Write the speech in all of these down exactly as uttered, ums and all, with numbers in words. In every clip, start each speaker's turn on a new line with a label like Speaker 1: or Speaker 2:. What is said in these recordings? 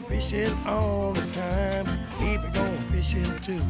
Speaker 1: fishing all the time. Keep it going fishing too.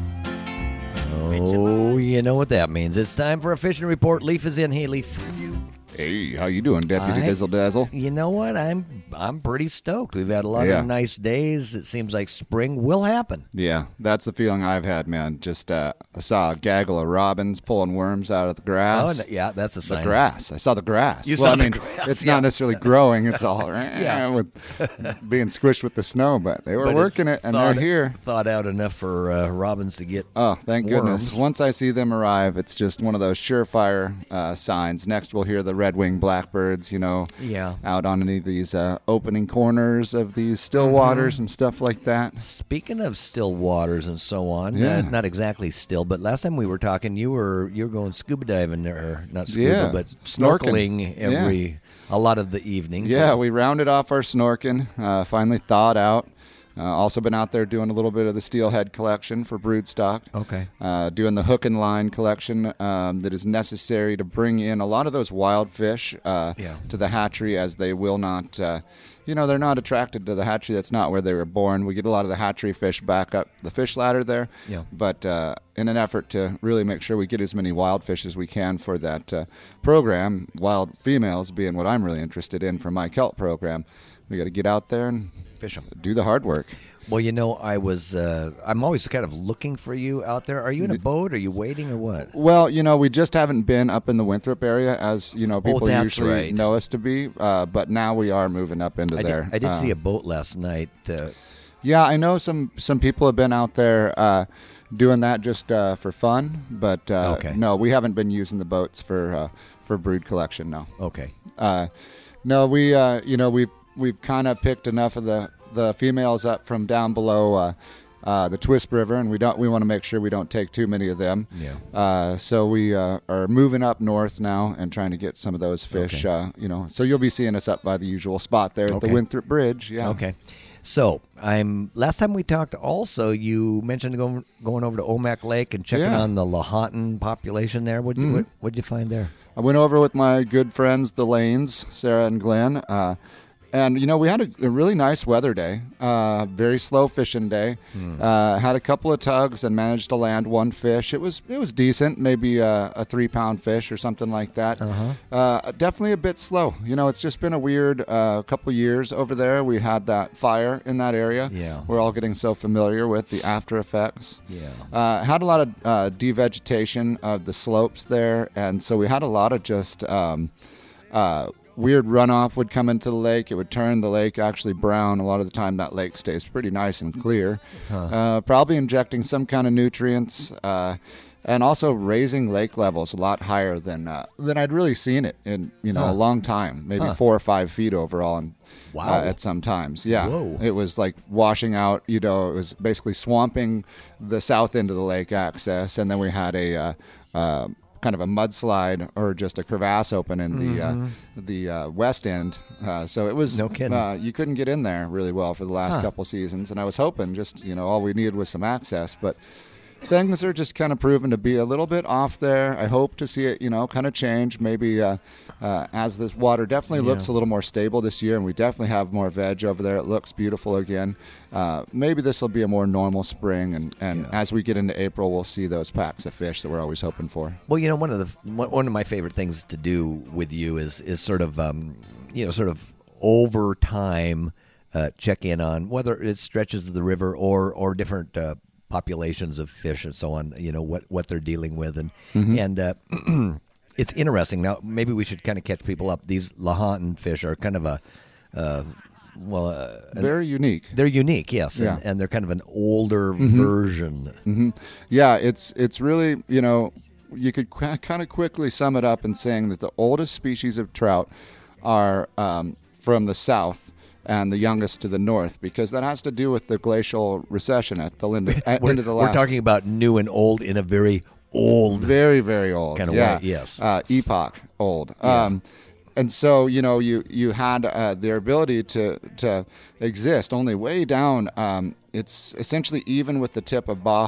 Speaker 2: Oh, you know what that means. It's time for a fishing report. Leaf is in. Hey, Leaf.
Speaker 3: Hey, how you doing, Deputy
Speaker 2: I-
Speaker 3: Dizzle Dazzle?
Speaker 2: You know what? I'm I'm pretty stoked. We've had a lot
Speaker 3: Yeah.
Speaker 2: of nice days. It seems like spring will happen.
Speaker 3: Yeah, that's the feeling I've had, man. Just uh, I saw a gaggle of robins pulling worms out of the
Speaker 2: Oh,
Speaker 3: grass.
Speaker 2: no, yeah, that's a
Speaker 3: The
Speaker 2: sign.
Speaker 3: grass. I saw the grass.
Speaker 2: You
Speaker 3: well,
Speaker 2: saw
Speaker 3: I
Speaker 2: the
Speaker 3: mean,
Speaker 2: grass,
Speaker 3: it's
Speaker 2: yeah.
Speaker 3: not necessarily growing. It's all
Speaker 2: Yeah.
Speaker 3: with being squished with the snow, but they were
Speaker 2: But
Speaker 3: working
Speaker 2: it's
Speaker 3: it, and
Speaker 2: thawed-
Speaker 3: they're here.
Speaker 2: Thawed out enough for uh, robins to get.
Speaker 3: Oh, thank goodness.
Speaker 2: worms.
Speaker 3: Once I see them arrive, it's just one of those surefire uh, signs. Next, we'll hear the red-winged blackbirds, you know,
Speaker 2: Yeah.
Speaker 3: out on any of these uh, opening corners of these still waters and stuff like that.
Speaker 2: Speaking of still waters and so on,
Speaker 3: Yeah.
Speaker 2: uh, not exactly still, but last time we were talking, you were you were going scuba diving, or not scuba,
Speaker 3: Yeah.
Speaker 2: but
Speaker 3: Snorkeling.
Speaker 2: snorkeling every a lot of the evening.
Speaker 3: Yeah,
Speaker 2: So-
Speaker 3: we rounded off our snorking, uh, finally thawed out. Uh, also been out there doing a little bit of the steelhead collection for broodstock.
Speaker 2: Okay.
Speaker 3: Uh, doing the hook and line collection um, that is necessary to bring in a lot of those wild fish uh,
Speaker 2: Yeah.
Speaker 3: to the hatchery, as they will not, uh, you know, they're not attracted to the hatchery. That's not where they were born. We get a lot of the hatchery fish back up the fish ladder there.
Speaker 2: Yeah.
Speaker 3: But uh, in an effort to really make sure we get as many wild fish as we can for that uh, program, wild females being what I'm really interested in for my kelp program, we got to get out there and
Speaker 2: Fish 'em.
Speaker 3: do the hard work.
Speaker 2: Well, you know, I was. Uh, I'm always kind of looking for you out there. Are you in a boat? Are you waiting, or what?
Speaker 3: Well, you know, we just haven't been up in the Winthrop area, as you know, people
Speaker 2: Oh, that's
Speaker 3: usually
Speaker 2: right.
Speaker 3: know us to be. Uh, but now we are moving up into
Speaker 2: I
Speaker 3: there.
Speaker 2: did, I did
Speaker 3: Uh,
Speaker 2: see a boat last night. Uh,
Speaker 3: Yeah, I know some some people have been out there uh, doing that just uh, for fun. But uh,
Speaker 2: Okay.
Speaker 3: no, we haven't been using the boats for uh, for brood collection. No.
Speaker 2: okay.
Speaker 3: Uh, no, we uh, you know we've we've kind of picked enough of the, the females up from down below uh, uh, the Twist River, and we don't we want to make sure we don't take too many of them.
Speaker 2: Yeah.
Speaker 3: Uh, so we uh, are moving up north now and trying to get some of those fish.
Speaker 2: Okay.
Speaker 3: Uh, you know, so you'll be seeing us up by the usual spot there at
Speaker 2: Okay.
Speaker 3: the Winthrop Bridge. Yeah.
Speaker 2: Okay. So I'm. Last time we talked, also you mentioned going going over to Omak Lake and checking
Speaker 3: Yeah.
Speaker 2: on the Lahontan population there. What
Speaker 3: Mhm.
Speaker 2: what what'd you find there?
Speaker 3: I went over with my good friends, the Lanes, Sarah and Glenn. Uh, And, you know, we had a, a really nice weather day, uh, very slow fishing day. Uh, had a couple of tugs and managed to land one fish. It was it was decent, maybe a, a three-pound fish or something like that.
Speaker 2: Uh-huh.
Speaker 3: Uh, definitely a bit slow. You know, it's just been a weird uh, couple years over there. We had that fire in that area.
Speaker 2: Yeah.
Speaker 3: We're all getting so familiar with the after effects.
Speaker 2: Yeah.
Speaker 3: Uh, had a lot of uh, devegetation of the slopes there, and so we had a lot of just um, uh, weird runoff would come into the lake. It would turn the lake actually brown. A lot of the time, that lake stays pretty nice and clear. Uh, probably injecting some kind of nutrients, uh, and also raising lake levels a lot higher than uh, than I'd really seen it in you know
Speaker 2: Huh.
Speaker 3: a long time, maybe
Speaker 2: Huh.
Speaker 3: four or five feet overall. And
Speaker 2: Wow.
Speaker 3: uh, at some times, yeah,
Speaker 2: Whoa.
Speaker 3: it was like washing out. You know, it was basically swamping the south end of the lake access, and then we had a uh, uh, kind of a mudslide or just a crevasse open in the uh, the uh, west end. Uh, so it was
Speaker 2: Mm-hmm. No kidding.
Speaker 3: Uh, you couldn't get in there really well for the last
Speaker 2: Huh.
Speaker 3: couple seasons, and I was hoping just you know all we needed was some access, but. Things are just kind of proven to be a little bit off there. I hope to see it, you know, kind of change. Maybe uh, uh, as this water definitely
Speaker 2: Yeah.
Speaker 3: looks a little more stable this year, and we definitely have more veg over there. It looks beautiful again. Uh, maybe this will be a more normal spring, and, and
Speaker 2: Yeah.
Speaker 3: as we get into April, we'll see those packs of fish that we're always hoping for.
Speaker 2: Well, you know, one of the one one of my favorite things to do with you is is sort of um, you know sort of over time uh, check in on whether it's stretches of the river or or different uh, populations of fish and so on. You know what what they're dealing with, and and uh, it's interesting. Now, maybe we should kind of catch people up. These Lahontan fish are kind of a uh, well, uh, an-
Speaker 3: Very unique.
Speaker 2: they're unique, yes,
Speaker 3: Yeah.
Speaker 2: and, and they're kind of an older version.
Speaker 3: hmm Yeah, it's it's really you know you could qu- kind of quickly sum it up in saying that the oldest species of trout are um, from the south and the youngest to the north, because that has to do with the glacial recession at the end, at
Speaker 2: We're,
Speaker 3: end of the
Speaker 2: we're
Speaker 3: last.
Speaker 2: talking about new and old in a very old.
Speaker 3: very very old
Speaker 2: Kinda
Speaker 3: yeah.
Speaker 2: way, yes.
Speaker 3: uh, epoch old.
Speaker 2: Yeah.
Speaker 3: Um, and so you know you you had uh, their ability to to exist only way down. Um, it's essentially even with the tip of Baja.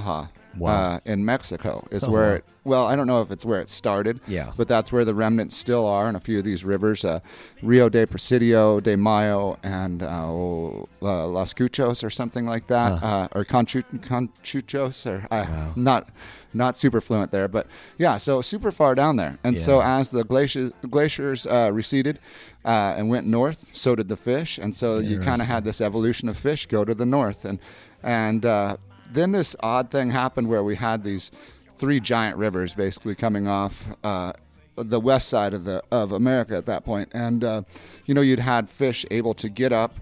Speaker 2: Wow.
Speaker 3: uh, in Mexico is
Speaker 2: Oh,
Speaker 3: where
Speaker 2: wow.
Speaker 3: it, well, I don't know if it's where it started,
Speaker 2: Yeah.
Speaker 3: but that's where the remnants still are in a few of these rivers, uh, Rio de Presidio, de Mayo, and uh, oh, uh, Los Cuchos or something like that,
Speaker 2: Huh.
Speaker 3: uh, or Conchu- Conchuchos, or uh,
Speaker 2: Wow.
Speaker 3: not not super fluent there, but yeah, so super far down there. And so
Speaker 2: Yeah.
Speaker 3: as the glaciers, glaciers uh, receded uh, and went north, so did the fish, and so you kind of had this evolution of fish go to the north, and and uh, then this odd thing happened where we had these three giant rivers basically coming off uh, the west side of the of America at that point, and uh, you know you'd had fish able to get up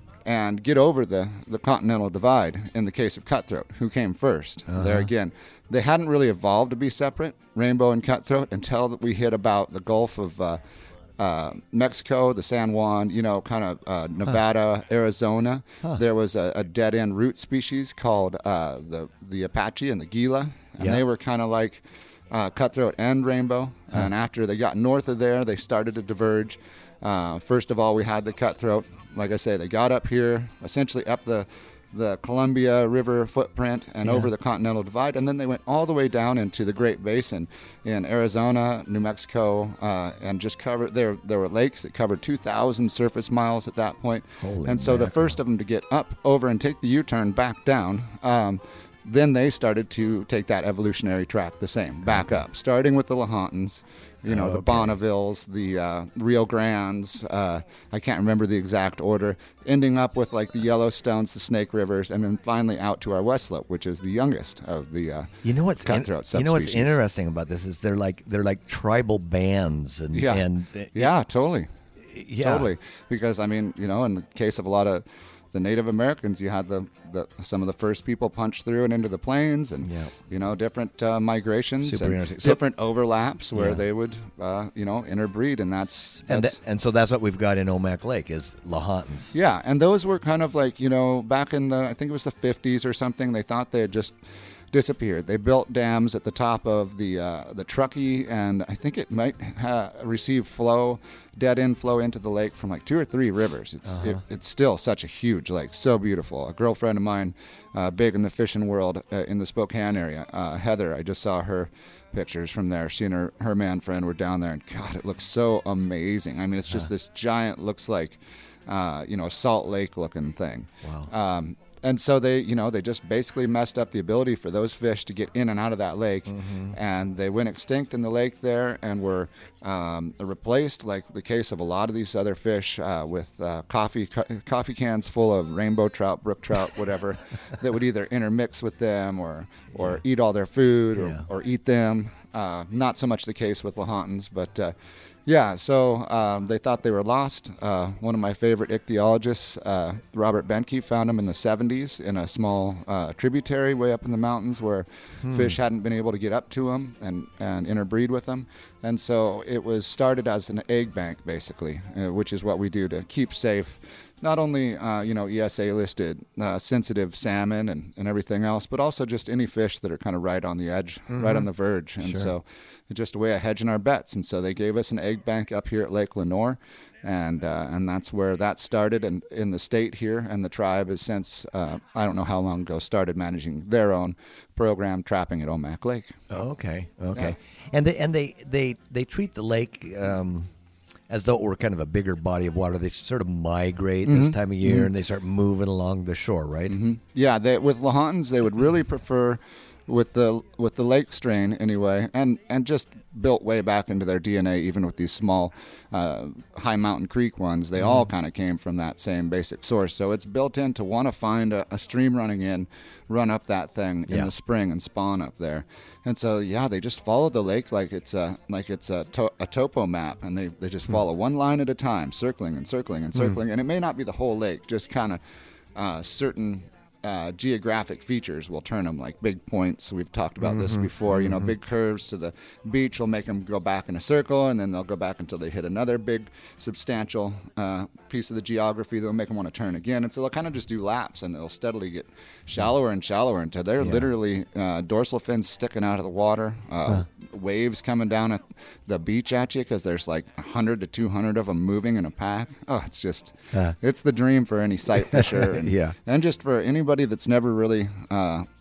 Speaker 3: and get over the, the continental divide in the case of cutthroat, who came first.
Speaker 2: Uh-huh.
Speaker 3: There again, they hadn't really evolved to be separate, rainbow and cutthroat, until we hit about the Gulf of uh, uh, Mexico, the San Juan, you know, kind of uh, Nevada, Arizona.
Speaker 2: Huh.
Speaker 3: There was a, a dead-end root species called uh, the, the Apache and the Gila, and
Speaker 2: Yeah.
Speaker 3: they were kind of like uh, cutthroat and rainbow. And after they got north of there, they started to diverge. Uh, first of all, we had the cutthroat. Like I say, they got up here, essentially up the the Columbia River footprint and
Speaker 2: Yeah.
Speaker 3: over the Continental Divide, and then they went all the way down into the Great Basin in Arizona, New Mexico, uh, and just covered. There there were lakes that covered two thousand surface miles at that point.
Speaker 2: Holy
Speaker 3: and so the
Speaker 2: mackerel.
Speaker 3: first of them to get up, over, and take the U-turn back down. Um, then they started to take that evolutionary track the same, back up, starting with the Lahontan's, you know, the
Speaker 2: Okay.
Speaker 3: Bonnevilles, the uh, Rio Grandes, uh, I can't remember the exact order, ending up with like the Yellowstones, the Snake Rivers, and then finally out to our West Slope, which is the youngest of the uh,
Speaker 2: You know what's in-
Speaker 3: cutthroat
Speaker 2: you know what's
Speaker 3: subspecies.
Speaker 2: interesting about this is they're like they're like tribal bands and
Speaker 3: Yeah,
Speaker 2: and
Speaker 3: yeah, totally,
Speaker 2: yeah.
Speaker 3: totally. Because I mean, you know, in the case of a lot of the Native Americans, you had the, the some of the first people punch through and into the plains, and
Speaker 2: Yeah.
Speaker 3: you know, different uh, migrations,
Speaker 2: Super
Speaker 3: and
Speaker 2: interesting. So-
Speaker 3: different overlaps where
Speaker 2: Yeah.
Speaker 3: they would, uh, you know, interbreed, and that's,
Speaker 2: and
Speaker 3: that's
Speaker 2: th- and so that's what we've got in Omak Lake is Lahontan's.
Speaker 3: yeah, and those were kind of like, you know, back in the, I think it was the fifties or something, they thought they had just disappeared. They built dams at the top of the uh, the Truckee, and I think it might ha- receive flow, dead end flow into the lake from like two or three rivers. It's it, it's still such a huge lake, so beautiful. A girlfriend of mine, uh, big in the fishing world uh, in the Spokane area, uh, Heather, I just saw her pictures from there. She and her, her man friend were down there, and God, it looks so amazing. I mean, it's just this giant, looks like, uh, you know, a Salt Lake looking thing.
Speaker 2: Wow.
Speaker 3: Um, and so they, you know, they just basically messed up the ability for those fish to get in and out of that lake, and they went extinct in the lake there, and were um, replaced, like the case of a lot of these other fish, uh, with uh, coffee co- coffee cans full of rainbow trout, brook trout, whatever, that would either intermix with them or or eat all their food or,
Speaker 2: Yeah.
Speaker 3: or eat them. Uh, not so much the case with Lahontan's, but uh, yeah, so um, they thought they were lost. Uh, one of my favorite ichthyologists, uh, Robert Benke, found them in the seventies in a small uh, tributary way up in the mountains where fish hadn't been able to get up to them and, and interbreed with them. And so it was started as an egg bank, basically, uh, which is what we do to keep safe not only uh, you know E S A listed uh, sensitive salmon and, and everything else, but also just any fish that are kind of right on the edge, right on the verge. And
Speaker 2: Sure.
Speaker 3: so it's just a way of hedging our bets. And so they gave us an egg bank up here at Lake Lenoir, and uh, and that's where that started. And in the state here, and the tribe has since uh, I don't know how long ago started managing their own program trapping at Omak Lake.
Speaker 2: Oh, okay, okay, and they and they they they treat the lake um, as though it were kind of a bigger body of water. They sort of migrate this time of year, and they start moving along the shore, right?
Speaker 3: Mm-hmm. Yeah, they, with Lahontan's, they would really prefer, with the with the lake strain anyway, and, and just built way back into their D N A, even with these small uh, high mountain creek ones, they all kind of came from that same basic source. So it's built in to want to find a, a stream running in, run up that thing in
Speaker 2: Yeah.
Speaker 3: the spring and spawn up there. And so yeah, they just follow the lake like it's a like it's a, to- a topo map, and they, they just follow one line at a time, circling and circling and circling. And it may not be the whole lake, just kind of uh, certain uh, geographic features will turn them, like big points. We've talked about this before. You know, big curves to the beach will make them go back in a circle, and then they'll go back until they hit another big, substantial uh, piece of the geography that'll make them want to turn again. And so they'll kind of just do laps, and they'll steadily get shallower and shallower until they're
Speaker 2: Yeah.
Speaker 3: literally uh, dorsal fins sticking out of the water, uh, waves coming down at the beach at you because there's like one hundred to two hundred of them moving in a pack. Oh, it's just,
Speaker 2: Uh.
Speaker 3: it's the dream for any sight fisher. And,
Speaker 2: Yeah.
Speaker 3: and just for anybody that's never really uh,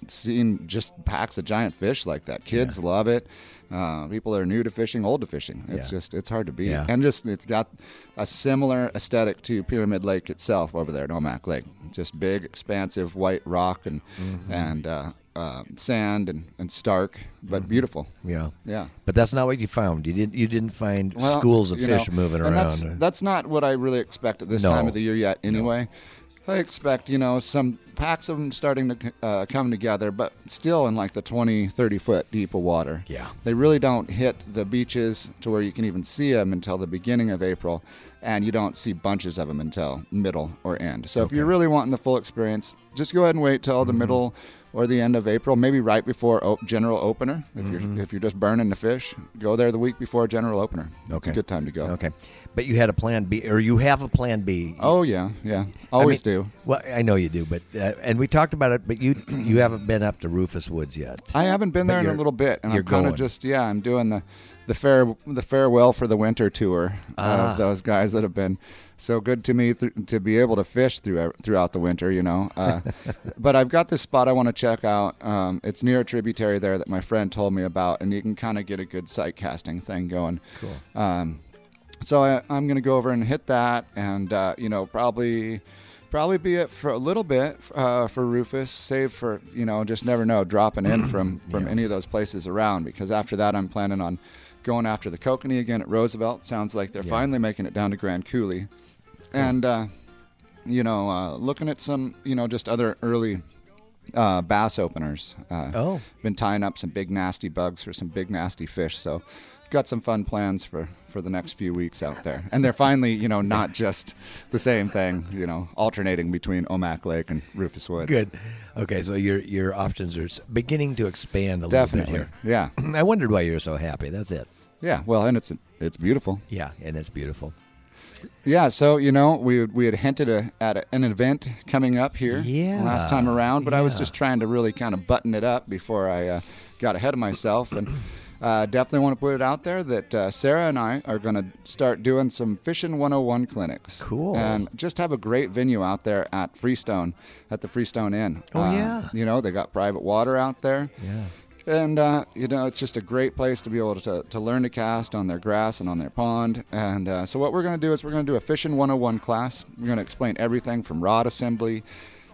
Speaker 3: seen just packs of giant fish like that. Kids
Speaker 2: Yeah.
Speaker 3: love it. Uh, people are new to fishing, old to fishing. It's
Speaker 2: Yeah.
Speaker 3: just, it's hard to beat.
Speaker 2: Yeah.
Speaker 3: And just, it's got a similar aesthetic to Pyramid Lake itself over there at Omak Lake. Just big, expansive white rock and
Speaker 2: Mm-hmm.
Speaker 3: and uh, uh, sand and, and stark, but
Speaker 2: Mm-hmm.
Speaker 3: beautiful.
Speaker 2: Yeah.
Speaker 3: Yeah.
Speaker 2: But that's not what you found. You didn't. You didn't find
Speaker 3: Well,
Speaker 2: schools of
Speaker 3: you
Speaker 2: fish
Speaker 3: know,
Speaker 2: moving
Speaker 3: and
Speaker 2: around.
Speaker 3: That's, that's not what I really expect at this
Speaker 2: No.
Speaker 3: time of the year yet. Anyway, I expect you know some packs of them starting to uh, come together, but still in like the twenty, thirty foot deep of water.
Speaker 2: Yeah.
Speaker 3: They really don't hit the beaches to where you can even see them until the beginning of April, and you don't see bunches of them until middle or end. So if you're really wanting the full experience, just go ahead and wait till the middle or the end of April, maybe right before o- general opener. If you're if you're just burning the fish, go there the week before general opener. It's
Speaker 2: Okay.
Speaker 3: a good time to go.
Speaker 2: Okay. But you had a plan B, or you have a plan B.
Speaker 3: Oh yeah, yeah,
Speaker 2: I
Speaker 3: always
Speaker 2: mean-
Speaker 3: do.
Speaker 2: Well, I know you do, but uh, and we talked about it, but you you haven't been up to Rufus Woods yet.
Speaker 3: I haven't been
Speaker 2: But
Speaker 3: there in a
Speaker 2: you're-
Speaker 3: little bit, and
Speaker 2: you're
Speaker 3: I'm kind
Speaker 2: going.
Speaker 3: of just yeah, I'm doing the the fair the farewell for the winter tour
Speaker 2: Ah.
Speaker 3: of those guys that have been so good to me th- to be able to fish through throughout the winter, you know. Uh, but I've got this spot I want to check out. Um, it's near a tributary there that my friend told me about, and you can kind of get a good sight casting thing going.
Speaker 2: Cool.
Speaker 3: Um, so I, I'm going to go over and hit that, and uh, you know, probably, probably be it for a little bit uh, for Rufus, save for you know, just never know, dropping in from from any of those places around. Because after that, I'm planning on going after the kokanee again at Roosevelt. Sounds like they're
Speaker 2: Yeah.
Speaker 3: finally making it down to Grand Coulee, and uh, you know, uh, looking at some you know just other early uh, bass openers. Uh,
Speaker 2: Oh.
Speaker 3: been tying up some big nasty bugs for some big nasty fish. So got some fun plans for, for the next few weeks out there. And they're finally, you know, not just the same thing, you know, alternating between Omak Lake and Rufus Woods.
Speaker 2: Good. Okay, so your your options are s- beginning to expand a
Speaker 3: Definitely.
Speaker 2: little bit here.
Speaker 3: Yeah.
Speaker 2: I wondered why you're so happy. That's it.
Speaker 3: Yeah. Well, and it's it's beautiful.
Speaker 2: Yeah, and it's beautiful.
Speaker 3: Yeah, so you know, we we had hinted a, at a, an event coming up here
Speaker 2: Yeah,
Speaker 3: last time around, but I was
Speaker 2: yeah.
Speaker 3: just trying to really kind of button it up before I uh, got ahead of myself, and uh, definitely want to put it out there that uh, Sarah and I are going to start doing some Fishing one oh one clinics.
Speaker 2: Cool.
Speaker 3: And just have a great venue out there at Freestone, at the Freestone Inn.
Speaker 2: Oh,
Speaker 3: Uh,
Speaker 2: yeah.
Speaker 3: You know, they got private water out there.
Speaker 2: Yeah.
Speaker 3: And, uh, you know, it's just a great place to be able to, to learn to cast on their grass and on their pond. And uh, so what we're going to do is we're going to do a Fishing one oh one class. We're going to explain everything from rod assembly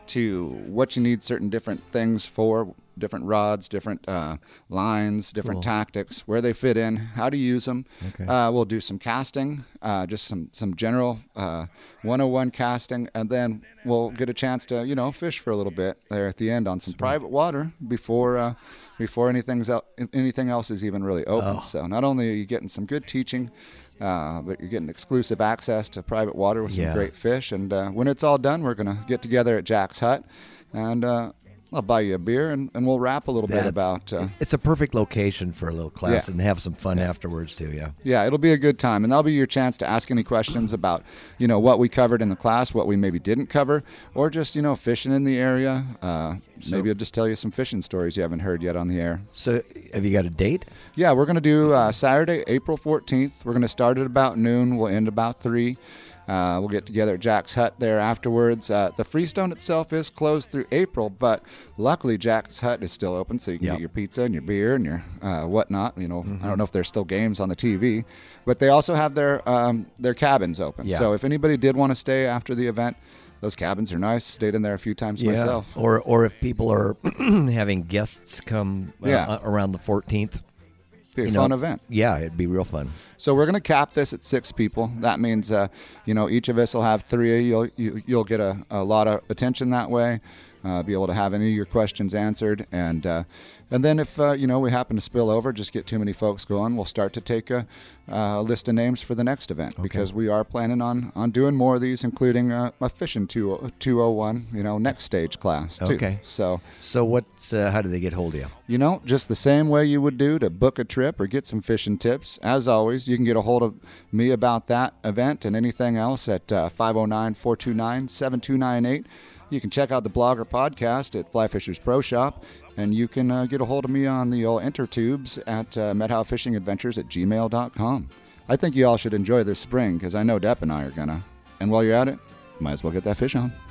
Speaker 3: to what you need certain different things for, different rods, different uh, lines, different
Speaker 2: Cool.
Speaker 3: tactics, where they fit in, how to use them.
Speaker 2: Okay.
Speaker 3: Uh, we'll do some casting, uh, just some, some general uh, one oh one casting, and then we'll get a chance to, you know, fish for a little bit there at the end on some private water before uh, before anything's el- anything else is even really open.
Speaker 2: Oh.
Speaker 3: So not only are you getting some good teaching, uh, but you're getting exclusive access to private water with some
Speaker 2: Yeah.
Speaker 3: great fish. And uh, when it's all done, we're going to get together at Jack's Hut, and uh, I'll buy you a beer, and, and we'll rap a little bit
Speaker 2: That's-
Speaker 3: about... Uh,
Speaker 2: it's a perfect location for a little class
Speaker 3: Yeah.
Speaker 2: and have some fun afterwards too. Yeah.
Speaker 3: Yeah, it'll be a good time, and that'll be your chance to ask any questions about, you know, what we covered in the class, what we maybe didn't cover, or just, you know, fishing in the area. Uh, maybe I'll just tell you some fishing stories you haven't heard yet on the air.
Speaker 2: So have you got a date?
Speaker 3: Yeah, we're going to do uh, Saturday, April fourteenth. We're going to start at about noon. We'll end about three. Uh, we'll get together at Jack's Hut there afterwards. Uh, the Freestone itself is closed through April, but luckily Jack's Hut is still open, so you can
Speaker 2: Yep.
Speaker 3: get your pizza and your beer and your uh, whatnot. You know, I don't know if there's still games on the T V, but they also have their um, their cabins open.
Speaker 2: Yeah.
Speaker 3: So if anybody did want to stay after the event, those cabins are nice. Stayed in there a few times myself.
Speaker 2: Or or if people are having guests come uh,
Speaker 3: Yeah.
Speaker 2: around the fourteenth.
Speaker 3: Be a
Speaker 2: you
Speaker 3: fun
Speaker 2: know,
Speaker 3: event.
Speaker 2: Yeah, it'd be real fun.
Speaker 3: So we're going to cap this at six people. That means, uh, you know, each of us will have three. You'll you, you'll get a, a lot of attention that way. Uh, be able to have any of your questions answered, and uh, and then if uh, you know we happen to spill over, just get too many folks going, we'll start to take a, a list of names for the next event because we are planning on, on doing more of these, including uh, a fishing two oh one, you know, next stage class too.
Speaker 2: Okay.
Speaker 3: So
Speaker 2: So what's uh, how do they get hold of you?
Speaker 3: you know, just the same way you would do to book a trip or get some fishing tips. As always, you can get a hold of me about that event and anything else at uh, five oh nine, four two nine, seven two nine eight. You can check out the blog or podcast at Fly Fishers Pro Shop, and you can uh, get a hold of me on the old intertubes at uh, Medhow Fishing Adventures at gmail dot com. I think you all should enjoy this spring because I know Depp and I are going to. And while you're at it, might as well get that fish on.